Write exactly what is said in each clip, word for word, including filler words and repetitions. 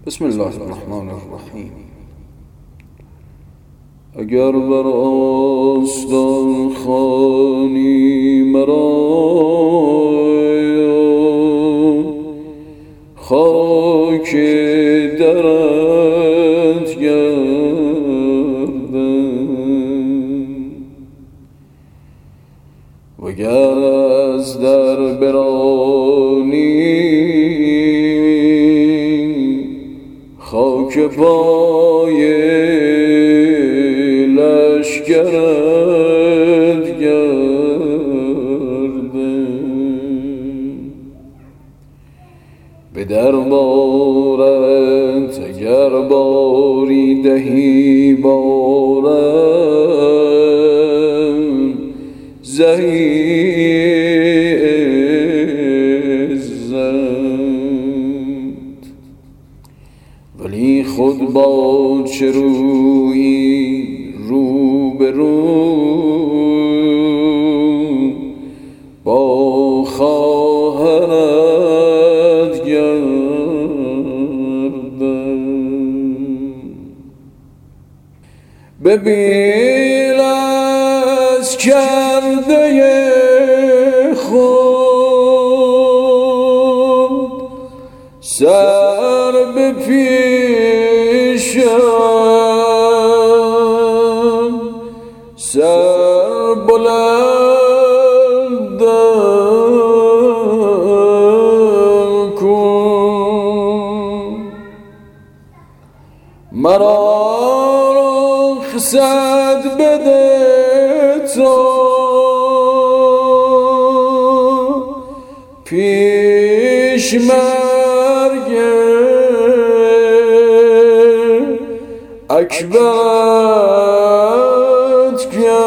بسم الله الرحمن الرحیم. اگر بر آستان خوانی مرا خاک درت گردم، وگر از در برانی خاک پای لشکرت گردم، به دربارت اگر باری دهی بارم زهی ولی خود با چه رویی رو به رو با خواهرت گردم، ببین از کرده خود سر به پیشم، سر بلندم کن، مرا رخصت بده تا پیش مرگ اکبرت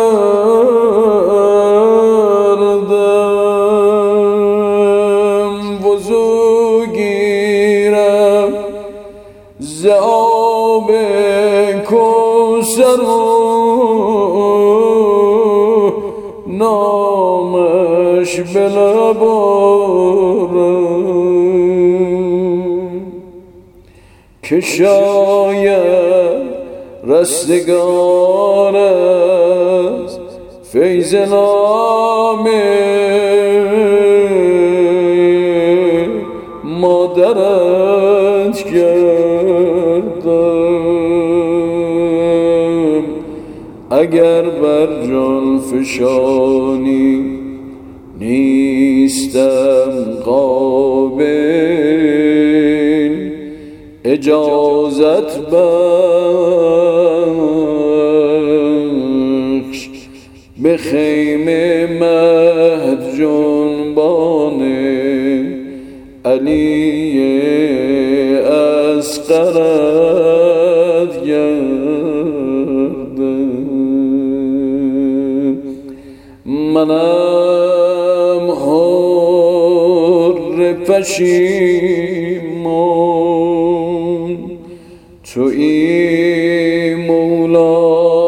کردم، وضو گیرم ز آب کوثر و نامش به لب آرم، که شاید رستگار است فیض نام مادرت کردم، اگر بر جان فشانی نیستم قابل اجازت بخش به خیمه مهد جنبان علی اصغرت گردم، منم حر پشیمان تویی مولا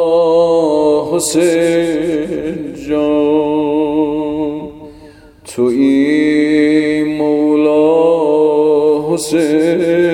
حسین جان، تویی مولا حسین